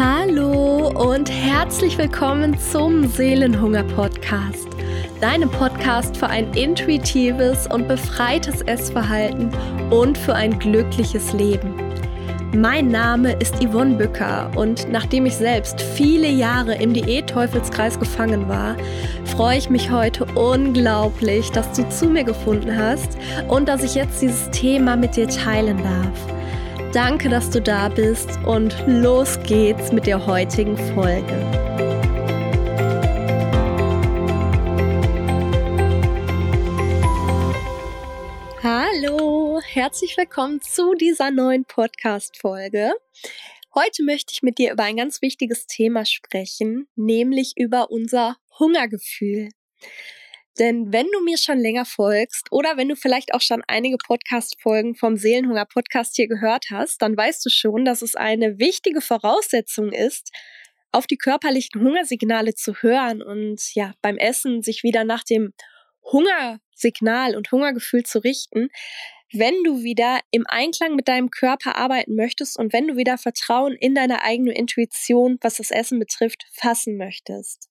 Hallo und herzlich willkommen zum Seelenhunger-Podcast, deinem Podcast für ein intuitives und befreites Essverhalten und für ein glückliches Leben. Mein Name ist Yvonne Bücker und nachdem ich selbst viele Jahre im Diät-Teufelskreis gefangen war, freue ich mich heute unglaublich, dass du zu mir gefunden hast und dass ich jetzt dieses Thema mit dir teilen darf. Danke, dass du da bist und los geht's mit der heutigen Folge. Hallo, herzlich willkommen zu dieser neuen Podcast-Folge. Heute möchte ich mit dir über ein ganz wichtiges Thema sprechen, nämlich über unser Hungergefühl. Denn wenn du mir schon länger folgst oder wenn du vielleicht auch schon einige Podcast-Folgen vom Seelenhunger-Podcast hier gehört hast, dann weißt du schon, dass es eine wichtige Voraussetzung ist, auf die körperlichen Hungersignale zu hören und ja, beim Essen sich wieder nach dem Hungersignal und Hungergefühl zu richten, wenn du wieder im Einklang mit deinem Körper arbeiten möchtest und wenn du wieder Vertrauen in deine eigene Intuition, was das Essen betrifft, fassen möchtest.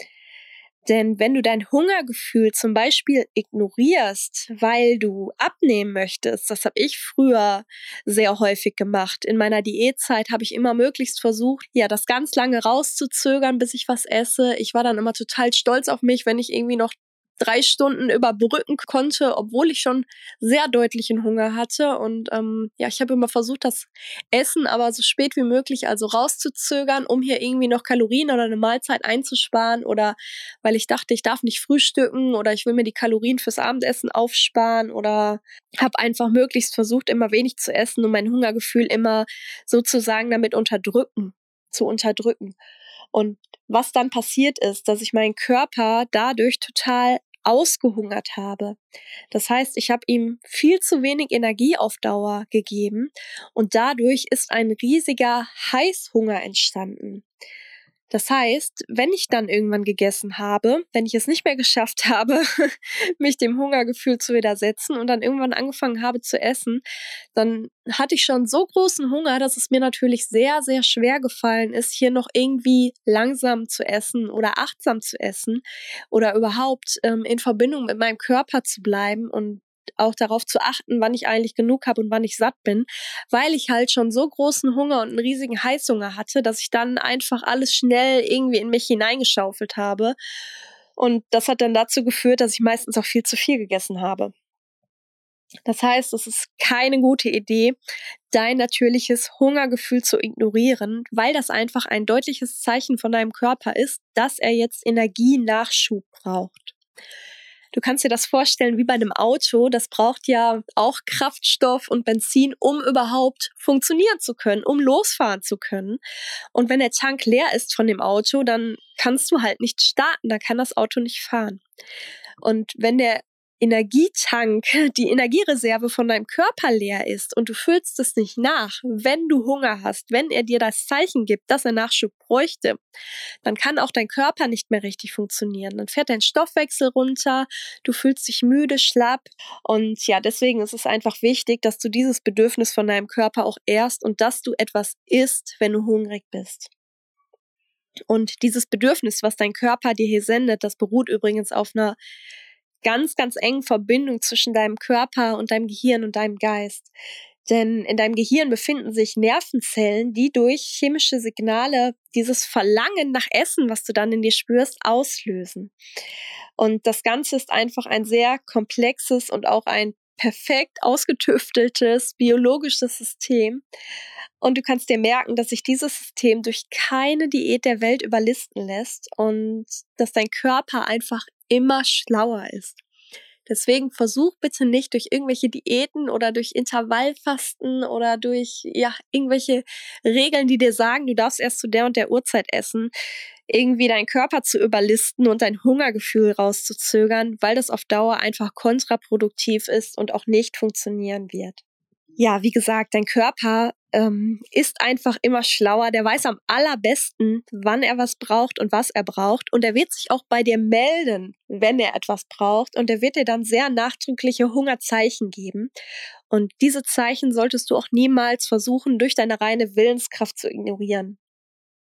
Denn wenn du dein Hungergefühl zum Beispiel ignorierst, weil du abnehmen möchtest, das habe ich früher sehr häufig gemacht. In meiner Diätzeit habe ich immer möglichst versucht, das ganz lange rauszuzögern, bis ich was esse. Ich war dann immer total stolz auf mich, wenn ich irgendwie noch 3 Stunden überbrücken konnte, obwohl ich schon sehr deutlichen Hunger hatte. Und ich habe immer versucht, das Essen aber so spät wie möglich also rauszuzögern, um hier irgendwie noch Kalorien oder eine Mahlzeit einzusparen oder weil ich dachte, ich darf nicht frühstücken oder ich will mir die Kalorien fürs Abendessen aufsparen oder habe einfach möglichst versucht, immer wenig zu essen und mein Hungergefühl immer sozusagen damit zu unterdrücken. Und was dann passiert ist, dass ich meinen Körper dadurch total ausgehungert habe. Das heißt, ich habe ihm viel zu wenig Energie auf Dauer gegeben und dadurch ist ein riesiger Heißhunger entstanden. Das heißt, wenn ich dann irgendwann gegessen habe, wenn ich es nicht mehr geschafft habe, mich dem Hungergefühl zu widersetzen und dann irgendwann angefangen habe zu essen, dann hatte ich schon so großen Hunger, dass es mir natürlich sehr, sehr schwer gefallen ist, hier noch irgendwie langsam zu essen oder achtsam zu essen oder überhaupt in Verbindung mit meinem Körper zu bleiben und auch darauf zu achten, wann ich eigentlich genug habe und wann ich satt bin, weil ich halt schon so großen Hunger und einen riesigen Heißhunger hatte, dass ich dann einfach alles schnell irgendwie in mich hineingeschaufelt habe. Und das hat dann dazu geführt, dass ich meistens auch viel zu viel gegessen habe. Das heißt, es ist keine gute Idee, dein natürliches Hungergefühl zu ignorieren, weil das einfach ein deutliches Zeichen von deinem Körper ist, dass er jetzt Energienachschub braucht. Du kannst dir das vorstellen wie bei einem Auto, das braucht ja auch Kraftstoff und Benzin, um überhaupt funktionieren zu können, um losfahren zu können. Und wenn der Tank leer ist von dem Auto, dann kannst du halt nicht starten, dann kann das Auto nicht fahren. Und wenn der Energietank, die Energiereserve von deinem Körper leer ist und du füllst es nicht nach, wenn du Hunger hast, wenn er dir das Zeichen gibt, dass er Nachschub bräuchte, dann kann auch dein Körper nicht mehr richtig funktionieren. Dann fährt dein Stoffwechsel runter, du fühlst dich müde, schlapp und deswegen ist es einfach wichtig, dass du dieses Bedürfnis von deinem Körper auch ehrst und dass du etwas isst, wenn du hungrig bist. Und dieses Bedürfnis, was dein Körper dir hier sendet, das beruht übrigens auf einer ganz, ganz engen Verbindung zwischen deinem Körper und deinem Gehirn und deinem Geist. Denn in deinem Gehirn befinden sich Nervenzellen, die durch chemische Signale dieses Verlangen nach Essen, was du dann in dir spürst, auslösen. Und das Ganze ist einfach ein sehr komplexes und auch ein perfekt ausgetüfteltes biologisches System. Und du kannst dir merken, dass sich dieses System durch keine Diät der Welt überlisten lässt und dass dein Körper einfach immer schlauer ist. Deswegen versuch bitte nicht durch irgendwelche Diäten oder durch Intervallfasten oder durch irgendwelche Regeln, die dir sagen, du darfst erst zu der und der Uhrzeit essen, irgendwie deinen Körper zu überlisten und dein Hungergefühl rauszuzögern, weil das auf Dauer einfach kontraproduktiv ist und auch nicht funktionieren wird. Ja, wie gesagt, dein Körper ist einfach immer schlauer. Der weiß am allerbesten, wann er was braucht und was er braucht. Und er wird sich auch bei dir melden, wenn er etwas braucht. Und er wird dir dann sehr nachdrückliche Hungerzeichen geben. Und diese Zeichen solltest du auch niemals versuchen, durch deine reine Willenskraft zu ignorieren.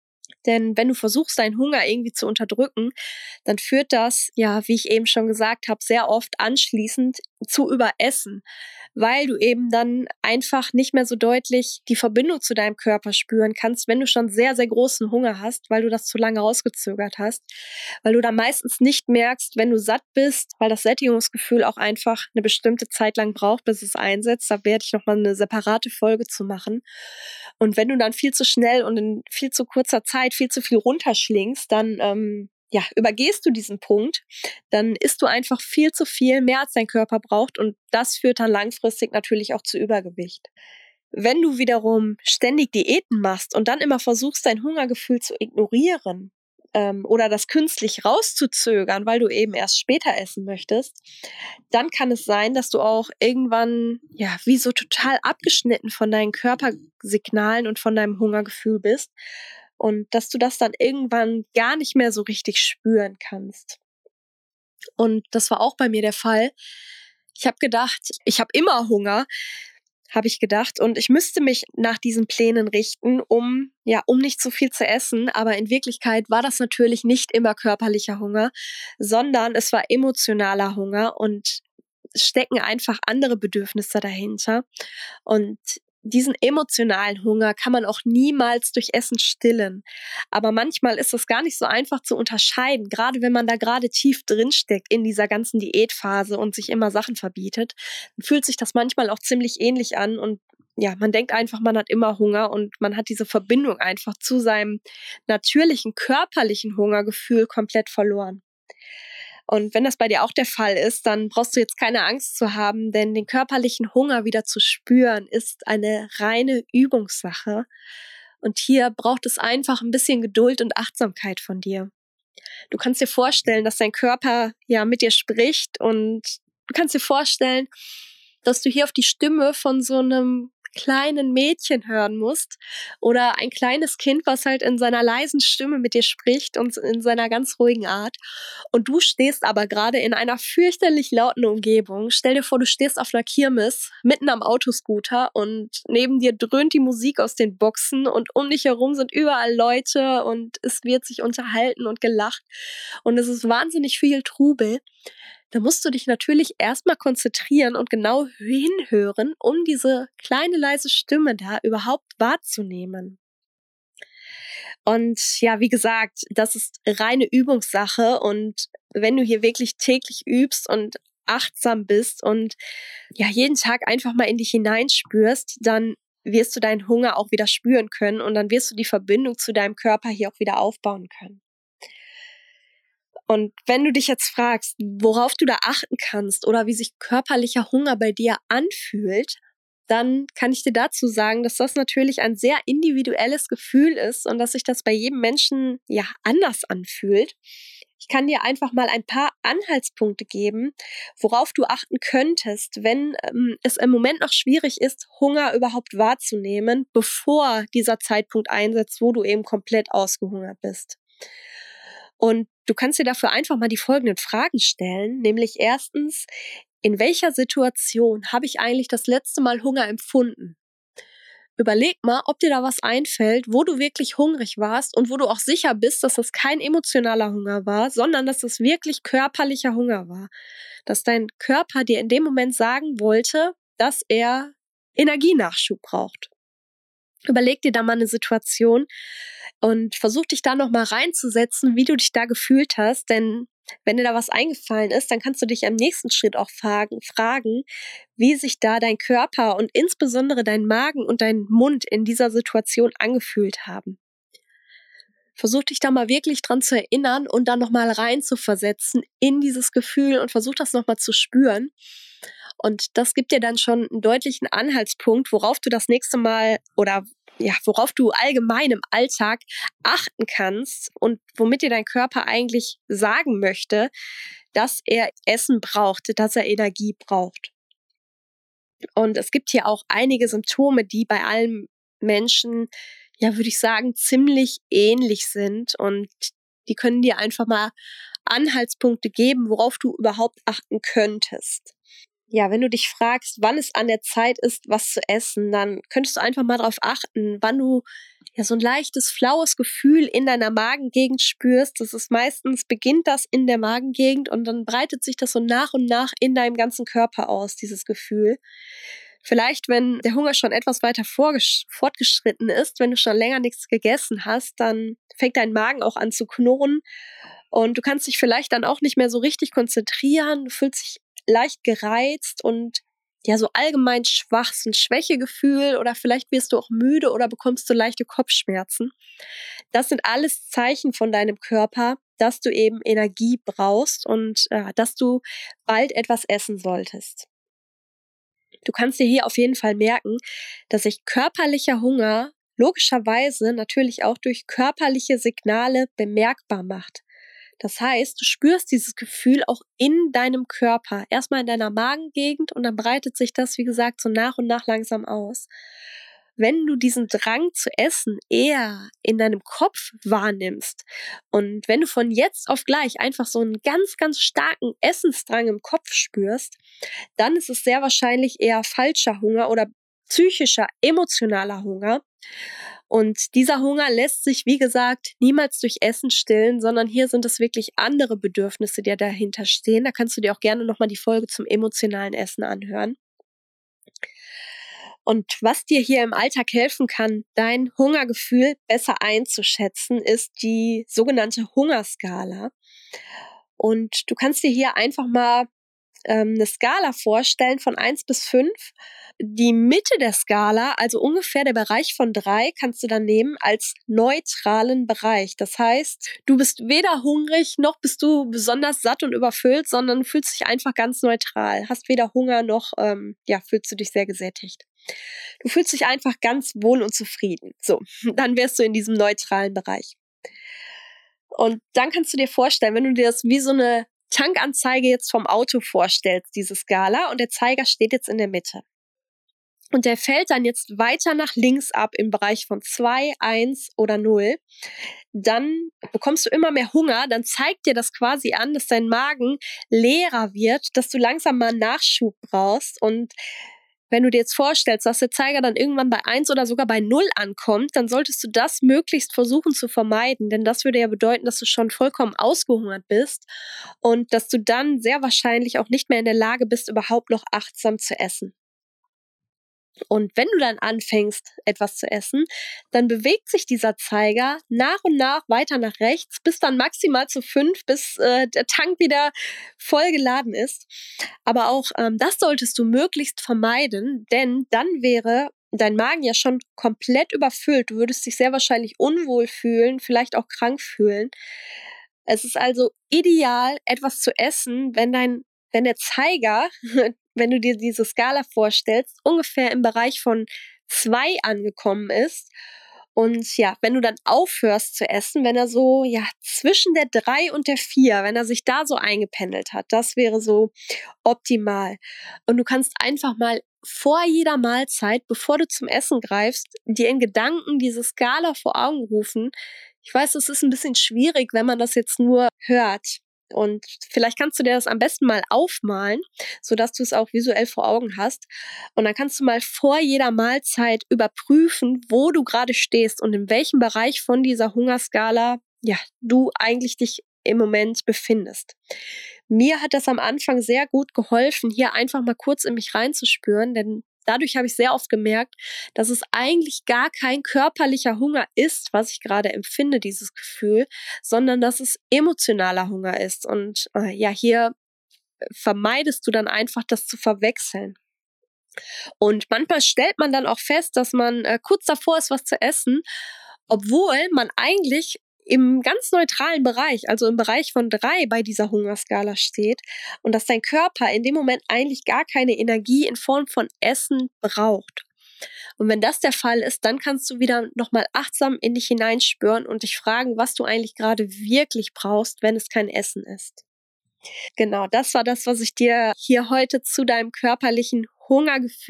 Denn wenn du versuchst, deinen Hunger irgendwie zu unterdrücken, dann führt das, ja, wie ich eben schon gesagt habe, sehr oft anschließend zu Überessen, weil du eben dann einfach nicht mehr so deutlich die Verbindung zu deinem Körper spüren kannst, wenn du schon sehr, sehr großen Hunger hast, weil du das zu lange rausgezögert hast, weil du dann meistens nicht merkst, wenn du satt bist, weil das Sättigungsgefühl auch einfach eine bestimmte Zeit lang braucht, bis es einsetzt. Da werde ich nochmal eine separate Folge zu machen. Und wenn du dann viel zu schnell und in viel zu kurzer Zeit viel zu viel runterschlingst, dann übergehst du diesen Punkt, dann isst du einfach viel zu viel, mehr als dein Körper braucht, und das führt dann langfristig natürlich auch zu Übergewicht. Wenn du wiederum ständig Diäten machst und dann immer versuchst, dein Hungergefühl zu ignorieren, oder das künstlich rauszuzögern, weil du eben erst später essen möchtest, dann kann es sein, dass du auch irgendwann, ja, wie so total abgeschnitten von deinen Körpersignalen und von deinem Hungergefühl bist und dass du das dann irgendwann gar nicht mehr so richtig spüren kannst. Und das war auch bei mir der Fall. Ich habe gedacht, ich habe immer Hunger, habe ich gedacht, und ich müsste mich nach diesen Plänen richten, um nicht zu viel zu essen. Aber in Wirklichkeit war das natürlich nicht immer körperlicher Hunger, sondern es war emotionaler Hunger, und es stecken einfach andere Bedürfnisse dahinter. Und diesen emotionalen Hunger kann man auch niemals durch Essen stillen. Aber manchmal ist es gar nicht so einfach zu unterscheiden, gerade wenn man da gerade tief drin steckt in dieser ganzen Diätphase und sich immer Sachen verbietet, dann fühlt sich das manchmal auch ziemlich ähnlich an, und ja, man denkt einfach, man hat immer Hunger, und man hat diese Verbindung einfach zu seinem natürlichen körperlichen Hungergefühl komplett verloren. Und wenn das bei dir auch der Fall ist, dann brauchst du jetzt keine Angst zu haben, denn den körperlichen Hunger wieder zu spüren, ist eine reine Übungssache. Und hier braucht es einfach ein bisschen Geduld und Achtsamkeit von dir. Du kannst dir vorstellen, dass dein Körper ja mit dir spricht, und du kannst dir vorstellen, dass du hier auf die Stimme von so einem kleinen Mädchen hören musst oder ein kleines Kind, was halt in seiner leisen Stimme mit dir spricht und in seiner ganz ruhigen Art. Und du stehst aber gerade in einer fürchterlich lauten Umgebung. Stell dir vor, du stehst auf einer Kirmes mitten am Autoscooter und neben dir dröhnt die Musik aus den Boxen und um dich herum sind überall Leute und es wird sich unterhalten und gelacht und es ist wahnsinnig viel Trubel. Da musst du dich natürlich erstmal konzentrieren und genau hinhören, um diese kleine leise Stimme da überhaupt wahrzunehmen. Und ja, wie gesagt, das ist reine Übungssache, und wenn du hier wirklich täglich übst und achtsam bist und ja jeden Tag einfach mal in dich hineinspürst, dann wirst du deinen Hunger auch wieder spüren können, und dann wirst du die Verbindung zu deinem Körper hier auch wieder aufbauen können. Und wenn du dich jetzt fragst, worauf du da achten kannst oder wie sich körperlicher Hunger bei dir anfühlt, dann kann ich dir dazu sagen, dass das natürlich ein sehr individuelles Gefühl ist und dass sich das bei jedem Menschen ja anders anfühlt. Ich kann dir einfach mal ein paar Anhaltspunkte geben, worauf du achten könntest, wenn es im Moment noch schwierig ist, Hunger überhaupt wahrzunehmen, bevor dieser Zeitpunkt einsetzt, wo du eben komplett ausgehungert bist. Und du kannst dir dafür einfach mal die folgenden Fragen stellen, nämlich erstens, in welcher Situation habe ich eigentlich das letzte Mal Hunger empfunden? Überleg mal, ob dir da was einfällt, wo du wirklich hungrig warst und wo du auch sicher bist, dass das kein emotionaler Hunger war, sondern dass es wirklich körperlicher Hunger war. Dass dein Körper dir in dem Moment sagen wollte, dass er Energienachschub braucht. Überleg dir da mal eine Situation und versuch dich da nochmal reinzusetzen, wie du dich da gefühlt hast, denn wenn dir da was eingefallen ist, dann kannst du dich am nächsten Schritt auch fragen, wie sich da dein Körper und insbesondere dein Magen und dein Mund in dieser Situation angefühlt haben. Versuch dich da mal wirklich dran zu erinnern und dann nochmal rein zu versetzen in dieses Gefühl und versuch das nochmal zu spüren. Und das gibt dir dann schon einen deutlichen Anhaltspunkt, worauf du das nächste Mal oder ja, worauf du allgemein im Alltag achten kannst und womit dir dein Körper eigentlich sagen möchte, dass er Essen braucht, dass er Energie braucht. Und es gibt hier auch einige Symptome, die bei allen Menschen, ja, würde ich sagen, ziemlich ähnlich sind, und die können dir einfach mal Anhaltspunkte geben, worauf du überhaupt achten könntest. Ja, wenn du dich fragst, wann es an der Zeit ist, was zu essen, dann könntest du einfach mal darauf achten, wann du so ein leichtes, flaues Gefühl in deiner Magengegend spürst. Beginnt das in der Magengegend und dann breitet sich das so nach und nach in deinem ganzen Körper aus, dieses Gefühl. Vielleicht, wenn der Hunger schon etwas weiter fortgeschritten ist, wenn du schon länger nichts gegessen hast, dann fängt dein Magen auch an zu knurren und du kannst dich vielleicht dann auch nicht mehr so richtig konzentrieren. Du fühlst dich leicht gereizt und so allgemein schwach, so ein Schwächegefühl oder vielleicht wirst du auch müde oder bekommst du leichte Kopfschmerzen. Das sind alles Zeichen von deinem Körper, dass du eben Energie brauchst und dass du bald etwas essen solltest. Du kannst dir hier auf jeden Fall merken, dass sich körperlicher Hunger logischerweise natürlich auch durch körperliche Signale bemerkbar macht. Das heißt, du spürst dieses Gefühl auch in deinem Körper, erstmal in deiner Magengegend und dann breitet sich das, wie gesagt, so nach und nach langsam aus. Wenn du diesen Drang zu essen eher in deinem Kopf wahrnimmst und wenn du von jetzt auf gleich einfach so einen ganz, ganz starken Essensdrang im Kopf spürst, dann ist es sehr wahrscheinlich eher falscher Hunger oder psychischer, emotionaler Hunger. Und dieser Hunger lässt sich, wie gesagt, niemals durch Essen stillen, sondern hier sind es wirklich andere Bedürfnisse, die dahinter stehen. Da kannst du dir auch gerne nochmal die Folge zum emotionalen Essen anhören. Und was dir hier im Alltag helfen kann, dein Hungergefühl besser einzuschätzen, ist die sogenannte Hungerskala. Und du kannst dir hier einfach mal eine Skala vorstellen von 1 bis 5. Die Mitte der Skala, also ungefähr der Bereich von 3, kannst du dann nehmen als neutralen Bereich. Das heißt, du bist weder hungrig, noch bist du besonders satt und überfüllt, sondern fühlst dich einfach ganz neutral. Hast weder Hunger noch fühlst du dich sehr gesättigt. Du fühlst dich einfach ganz wohl und zufrieden. So, dann wärst du in diesem neutralen Bereich. Und dann kannst du dir vorstellen, wenn du dir das wie so eine Tankanzeige jetzt vom Auto vorstellst, diese Skala, und der Zeiger steht jetzt in der Mitte. Und der fällt dann jetzt weiter nach links ab im Bereich von 2, 1 oder 0. Dann bekommst du immer mehr Hunger, dann zeigt dir das quasi an, dass dein Magen leerer wird, dass du langsam mal Nachschub brauchst. Und wenn du dir jetzt vorstellst, dass der Zeiger dann irgendwann bei 1 oder sogar bei 0 ankommt, dann solltest du das möglichst versuchen zu vermeiden, denn das würde ja bedeuten, dass du schon vollkommen ausgehungert bist und dass du dann sehr wahrscheinlich auch nicht mehr in der Lage bist, überhaupt noch achtsam zu essen. Und wenn du dann anfängst, etwas zu essen, dann bewegt sich dieser Zeiger nach und nach weiter nach rechts, bis dann maximal zu 5, bis der Tank wieder voll geladen ist. Aber auch das solltest du möglichst vermeiden, denn dann wäre dein Magen ja schon komplett überfüllt. Du würdest dich sehr wahrscheinlich unwohl fühlen, vielleicht auch krank fühlen. Es ist also ideal, etwas zu essen, wenn der Zeiger wenn du dir diese Skala vorstellst, ungefähr im Bereich von 2 angekommen ist. Und wenn du dann aufhörst zu essen, wenn er so zwischen der 3 und der 4, wenn er sich da so eingependelt hat, das wäre so optimal. Und du kannst einfach mal vor jeder Mahlzeit, bevor du zum Essen greifst, dir in Gedanken diese Skala vor Augen rufen. Ich weiß, es ist ein bisschen schwierig, wenn man das jetzt nur hört. Und vielleicht kannst du dir das am besten mal aufmalen, sodass du es auch visuell vor Augen hast. Und dann kannst du mal vor jeder Mahlzeit überprüfen, wo du gerade stehst und in welchem Bereich von dieser Hungerskala du eigentlich dich im Moment befindest. Mir hat das am Anfang sehr gut geholfen, hier einfach mal kurz in mich reinzuspüren, denn dadurch habe ich sehr oft gemerkt, dass es eigentlich gar kein körperlicher Hunger ist, was ich gerade empfinde, dieses Gefühl, sondern dass es emotionaler Hunger ist. Und hier vermeidest du dann einfach, das zu verwechseln. Und manchmal stellt man dann auch fest, dass man kurz davor ist, was zu essen, obwohl man eigentlich im ganz neutralen Bereich, also im Bereich von 3 bei dieser Hungerskala steht und dass dein Körper in dem Moment eigentlich gar keine Energie in Form von Essen braucht. Und wenn das der Fall ist, dann kannst du wieder nochmal achtsam in dich hineinspüren und dich fragen, was du eigentlich gerade wirklich brauchst, wenn es kein Essen ist. Genau, das war das, was ich dir hier heute zu deinem körperlichen Hungergefühl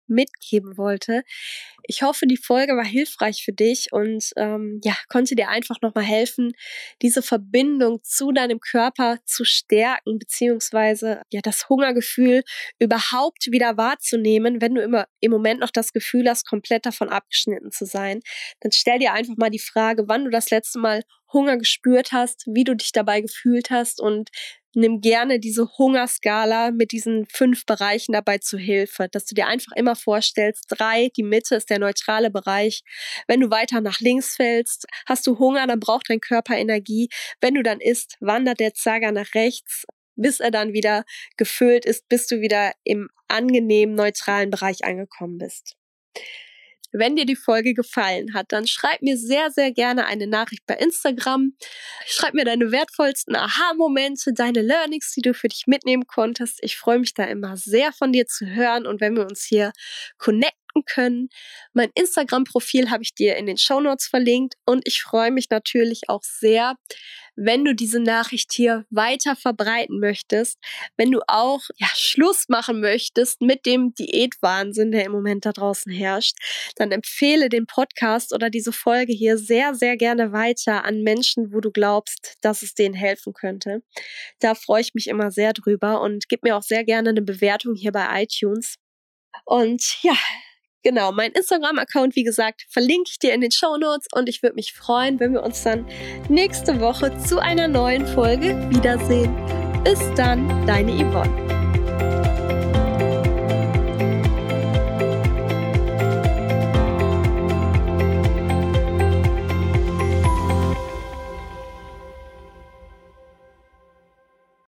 mitgeben wollte. Ich hoffe, die Folge war hilfreich für dich und konnte dir einfach nochmal helfen, diese Verbindung zu deinem Körper zu stärken, beziehungsweise das Hungergefühl überhaupt wieder wahrzunehmen, wenn du immer im Moment noch das Gefühl hast, komplett davon abgeschnitten zu sein. Dann stell dir einfach mal die Frage, wann du das letzte Mal Hunger gespürt hast, wie du dich dabei gefühlt hast und nimm gerne diese Hungerskala mit diesen 5 Bereichen dabei zu Hilfe, dass du dir einfach immer vorstellst, 3, die Mitte ist der neutrale Bereich. Wenn du weiter nach links fällst, hast du Hunger, dann braucht dein Körper Energie. Wenn du dann isst, wandert der Zeiger nach rechts, bis er dann wieder gefüllt ist, bis du wieder im angenehmen, neutralen Bereich angekommen bist. Wenn dir die Folge gefallen hat, dann schreib mir sehr, sehr gerne eine Nachricht bei Instagram. Schreib mir deine wertvollsten Aha-Momente, deine Learnings, die du für dich mitnehmen konntest. Ich freue mich da immer sehr von dir zu hören und wenn wir uns hier connecten können. Mein Instagram-Profil habe ich dir in den Shownotes verlinkt und ich freue mich natürlich auch sehr, wenn du diese Nachricht hier weiter verbreiten möchtest, wenn du auch Schluss machen möchtest mit dem Diätwahnsinn, der im Moment da draußen herrscht, dann empfehle den Podcast oder diese Folge hier sehr, sehr gerne weiter an Menschen, wo du glaubst, dass es denen helfen könnte. Da freue ich mich immer sehr drüber und gib mir auch sehr gerne eine Bewertung hier bei iTunes. Und genau, mein Instagram-Account, wie gesagt, verlinke ich dir in den Shownotes und ich würde mich freuen, wenn wir uns dann nächste Woche zu einer neuen Folge wiedersehen. Bis dann, deine Yvonne.